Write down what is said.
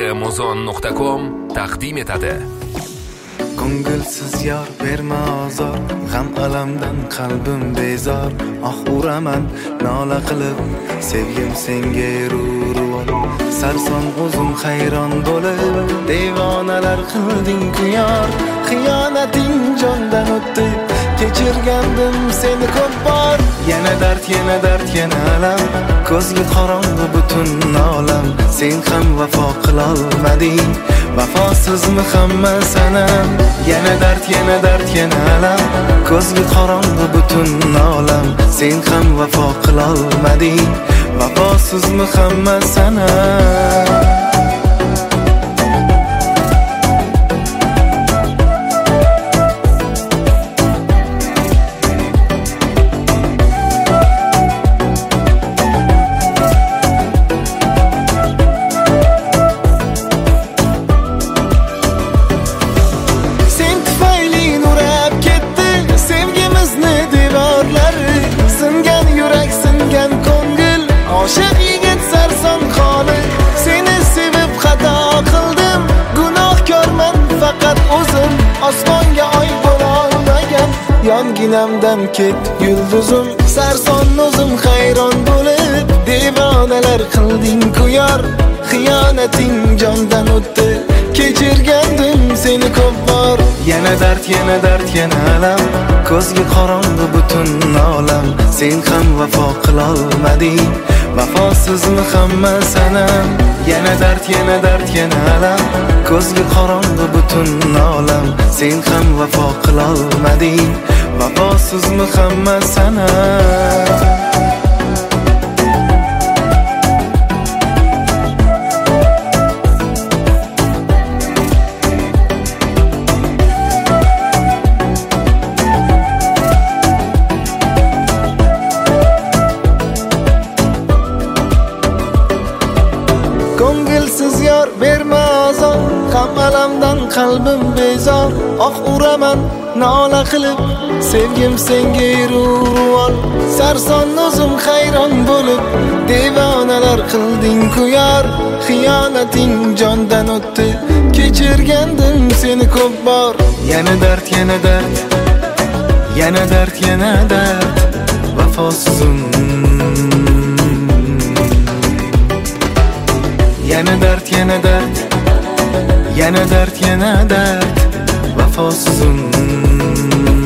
Muzon.com taqdim etadi. Ko'ngilsiz yor berma azor, g'am alamdan qalbim bezor. Uraman nola qilib, sevgim senga erur. Sarson o'zim hayron bo'lib, devonalar qilding kuyar. Xiyonating jondan o'tdi, kechirgandim seni ko'p bor. Yana dard, yana alam, ko'zga qorong'u butun olam. Sen ham vafo qila olmading, vafosizmi hamma sanam. Yana dard, yana alam, ko'zga qorong'u butun olam. Sen ham vafo qila olmading, vafosizmi hamma sanam. Oshiq yigit sarson xoli, seni sevib xato qildim. Gunohkorman faqat o'zim, osmonga oy bo'la olmagan. Yonginamdan ket yulduzim, sarson o'zim hayron bo'lib, devonalar qilding kuyar. Xiyonating jondan o'tdi, kechirgandim seni ko'p bor. Yana dard, yana alam, ko'zga qorong'u butun olam. Sen ham vafo qila olmading, vafosizmi hamma sanam. Yana dard, yana alam, ko'zga qorong'u butun olam. Sen ham vafo qila olmading, vafosizmi hamma sanam. Ko'ngilsiz yor berma azor, g'am alamdan qalbim bezor. Uraman nola qilib, sevgim senga erur. Sarson o'zim hayron bo'lib, devonalar qilding kuyar. Xiyonating jondan o'tdi, kechirgandim seni ko'p bor. Yana dard, yana dard, vafosizim. Yana dard, yana dard, vafosizim.